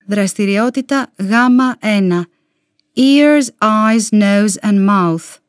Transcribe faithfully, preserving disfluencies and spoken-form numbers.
Δραστηριότητα γάμα ένα. Ears, eyes, nose and mouth.